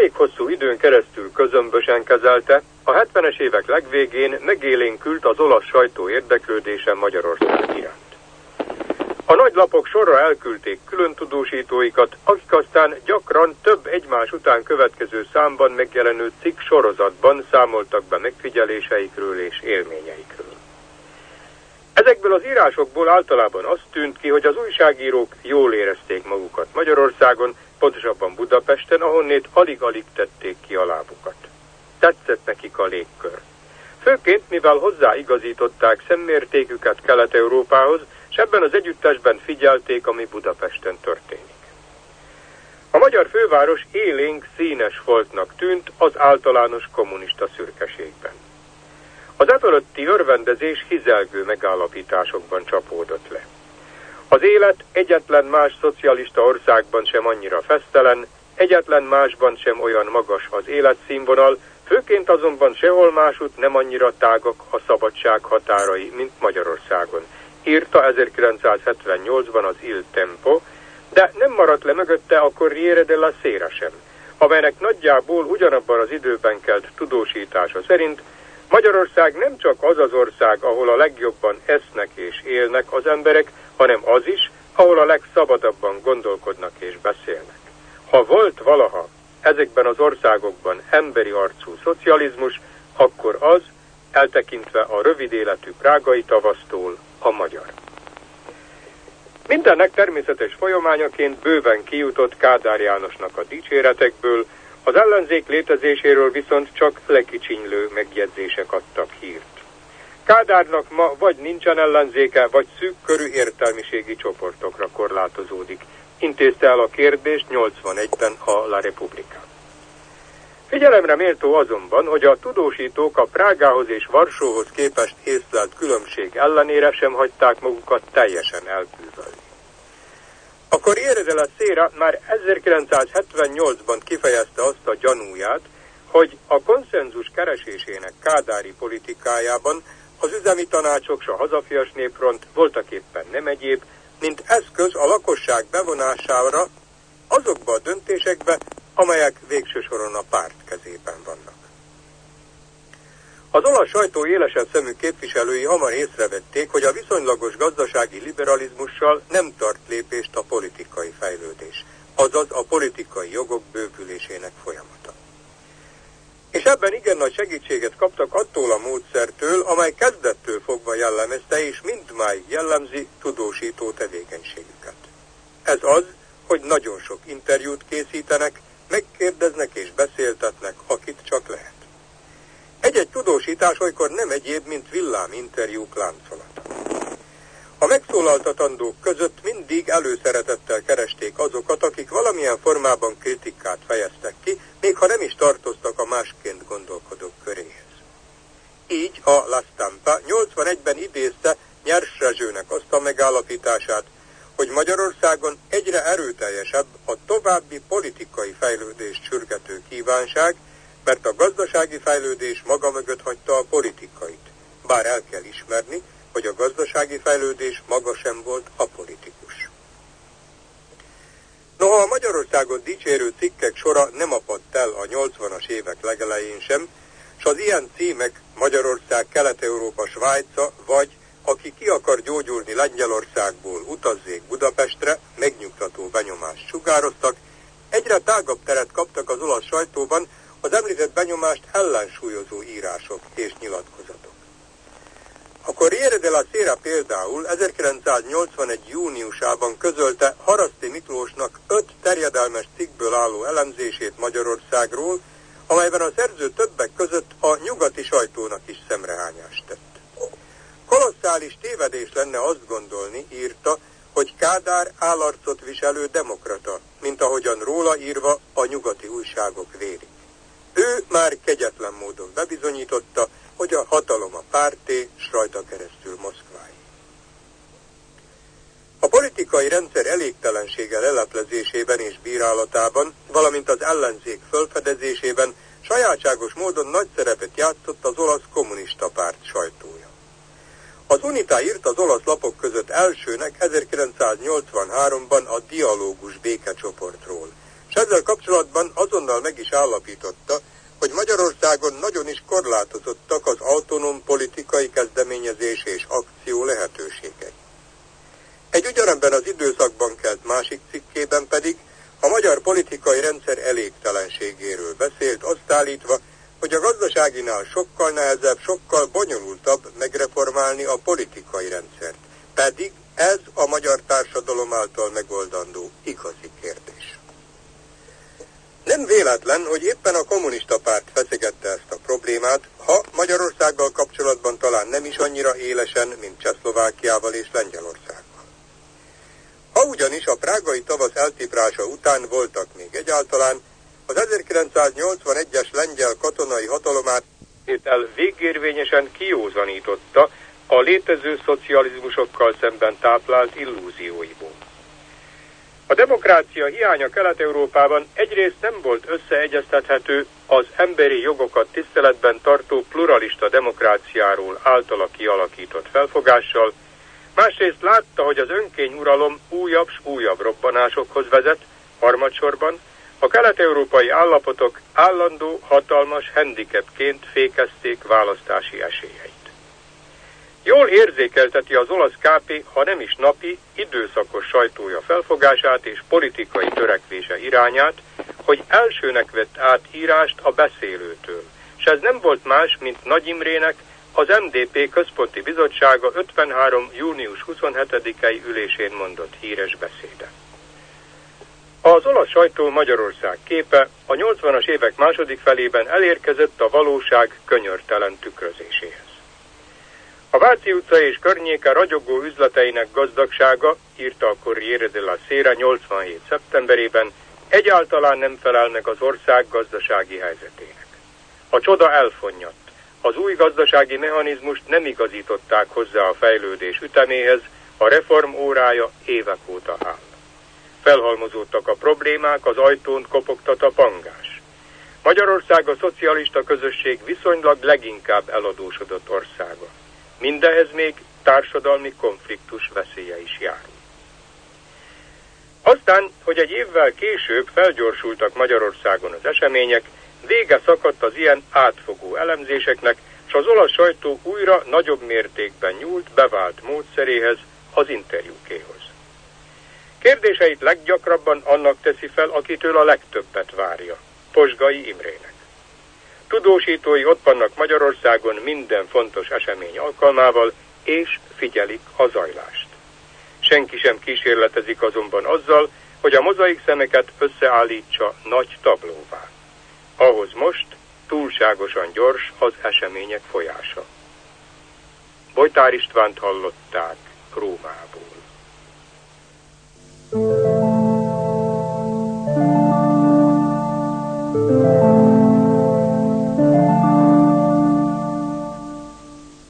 elég hosszú időn keresztül közömbösen kezelte, a 70-es évek legvégén megélénkült az olasz sajtó érdeklődése Magyarország iránt. A nagy lapok sorra elküldték külön tudósítóikat, akik aztán gyakran több egymás után következő számban megjelenő cikk sorozatban számoltak be megfigyeléseikről és élményeikről. Ezekből az írásokból általában azt tűnt ki, hogy az újságírók jól érezték magukat Magyarországon, pontosabban Budapesten, ahonnét alig-alig tették ki a lábukat. Tetszett nekik a légkör. Főként, mivel hozzáigazították szemmértéküket Kelet-Európához, és ebben az együttesben figyelték, ami Budapesten történik. A magyar főváros élénk színes foltnak tűnt az általános kommunista szürkeségben. Az e fölötti örvendezés hizelgő megállapításokban csapódott le. Az élet egyetlen más szocialista országban sem annyira fesztelen, egyetlen másban sem olyan magas az életszínvonal, főként azonban sehol másút nem annyira tágak a szabadság határai, mint Magyarországon, írta 1978-ban az Il Tempo, de nem maradt le mögötte a Corriere della Sera sem, amelynek nagyjából ugyanabban az időben kelt tudósítása szerint Magyarország nem csak az az ország, ahol a legjobban esznek és élnek az emberek, hanem az is, ahol a legszabadabban gondolkodnak és beszélnek. Ha volt valaha ezekben az országokban emberi arcú szocializmus, akkor az, eltekintve a rövid életű prágai tavasztól, a magyar. Mindennek természetes folyamányaként bőven kijutott Kádár Jánosnak a dicséretekből, az ellenzék létezéséről viszont csak lekicsinylő megjegyzések adtak hírt. Kádárnak ma vagy nincsen ellenzéke, vagy szűk körű értelmiségi csoportokra korlátozódik, intézte el a kérdést 81-ben a La Repubblica. Figyelemre méltó azonban, hogy a tudósítók a Prágához és Varsóhoz képest észlelt különbség ellenére sem hagyták magukat teljesen elbűvölni. A Corriere della Sera már 1978-ban kifejezte azt a gyanúját, hogy a konszenzus keresésének kádári politikájában az üzemi tanácsok s a hazafias népfront voltaképpen nem egyéb, mint eszköz a lakosság bevonására azokba a döntésekbe, amelyek végső soron a párt kezében vannak. Az olasz sajtó élesebb szemű képviselői hamar észrevették, hogy a viszonylagos gazdasági liberalizmussal nem tart lépést a politikai fejlődés, azaz a politikai jogok bővülésének folyamata. És ebben igen nagy segítséget kaptak attól a módszertől, amely kezdettől fogva jellemezte és mindmáig jellemzi tudósító tevékenységüket. Ez az, hogy nagyon sok interjút készítenek, megkérdeznek és beszéltetnek, akit csak lehet. Egy-egy tudósítás olykor nem egyéb, mint villáminterjúk láncolata. A megszólaltatandók között mindig előszeretettel keresték azokat, akik valamilyen formában kritikát fejeztek ki, még ha nem is tartoztak a másként gondolkodók köréhez. Így a La Stampa 81-ben idézte Nyers Rezsőnek azt a megállapítását, hogy Magyarországon egyre erőteljesebb a további politikai fejlődést sürgető kívánság, mert a gazdasági fejlődés maga mögött hagyta a politikait, bár el kell ismerni, hogy a gazdasági fejlődés maga sem volt apolitikus. Noha a Magyarországot dicsérő cikkek sora nem apadt el a 80-as évek legelején sem, s az ilyen címek Magyarország, Kelet-Európa, Svájca, vagy aki ki akar gyógyulni Lengyelországból, utazzék Budapestre, megnyugtató benyomást sugároztak, egyre tágabb teret kaptak az olasz sajtóban az említett benyomást ellensúlyozó írások és nyilatkozatok. A Corriere della Sera például 1981. júniusában közölte Haraszti Miklósnak 5 terjedelmes cikkből álló elemzését Magyarországról, amelyben a szerző többek között a nyugati sajtónak is szemrehányást tett. Kolosszális tévedés lenne azt gondolni, írta, hogy Kádár állarcot viselő demokrata, mint ahogyan róla írva a nyugati újságok vérik. Ő már kegyetlen módon bebizonyította, hogy a hatalom a párté, s rajta keresztül Moszkvái. A politikai rendszer elégtelensége leleplezésében és bírálatában, valamint az ellenzék fölfedezésében sajátságos módon nagy szerepet játszott az olasz kommunista párt sajtója. Az Unitá írt az olasz lapok között elsőnek 1983-ban a Dialógus békecsoportról, és ezzel kapcsolatban azon azonnal meg is állapította, hogy Magyarországon nagyon is korlátozottak az autonóm politikai kezdeményezés és akció lehetőségei. Egy ugyanebben az időszakban kelt másik cikkében pedig a magyar politikai rendszer elégtelenségéről beszélt, azt állítva, hogy a gazdaságinál sokkal nehezebb, sokkal bonyolultabb megreformálni a politikai rendszert. Pedig ez a magyar társadalom által megoldandó igazi kérdés. Nem véletlen, hogy éppen a kommunista párt feszegette ezt a problémát, ha Magyarországgal kapcsolatban talán nem is annyira élesen, mint Csehszlovákiával és Lengyelországgal. Ha ugyanis a prágai tavasz eltiprása után voltak még egyáltalán, az 1981-es lengyel katonai hatalomátvétel végérvényesen kiózanította a létező szocializmusokkal szemben táplált illúzióiból. A demokrácia hiánya Kelet-Európában egyrészt nem volt összeegyeztethető az emberi jogokat tiszteletben tartó pluralista demokráciáról általa kialakított felfogással, másrészt látta, hogy az önkényuralom újabb s újabb robbanásokhoz vezet, harmadsorban a kelet-európai állapotok állandó, hatalmas handicapként fékezték választási esélyeit. Jól érzékelteti az olasz KP, ha nem is napi, időszakos sajtója felfogását és politikai törekvése irányát, hogy elsőnek vett át írást a beszélőtől, s ez nem volt más, mint Nagy Imrének, az MDP központi bizottsága 53. június 27-i ülésén mondott híres beszéde. Az olasz sajtó Magyarország képe a 80-as évek második felében elérkezett a valóság könyörtelen tükrözéséhez. A Váci utca és környéke ragyogó üzleteinek gazdagsága, írta a Corriere della Sera 87. szeptemberében, egyáltalán nem felel meg az ország gazdasági helyzetének. A csoda elfonnyadt. Az új gazdasági mechanizmust nem igazították hozzá a fejlődés üteméhez, a reform órája évek óta áll. Felhalmozódtak a problémák, az ajtón kopogtat a pangás. Magyarország a szocialista közösség viszonylag leginkább eladósodott országa. Mindehez még társadalmi konfliktus veszélye is járul. Aztán, hogy egy évvel később felgyorsultak Magyarországon az események, vége szakadt az ilyen átfogó elemzéseknek, s az olasz sajtó újra nagyobb mértékben nyúlt bevált módszeréhez, az interjúkéhoz. Kérdéseit leggyakrabban annak teszi fel, akitől a legtöbbet várja, Posgai Imrének. Tudósítói ott vannak Magyarországon minden fontos esemény alkalmával, és figyelik a zajlást. Senki sem kísérletezik azonban azzal, hogy a mozaik szemeket összeállítsa nagy tablóvá. Ahhoz most túlságosan gyors az események folyása. Bojtár Istvánt hallották Rómából.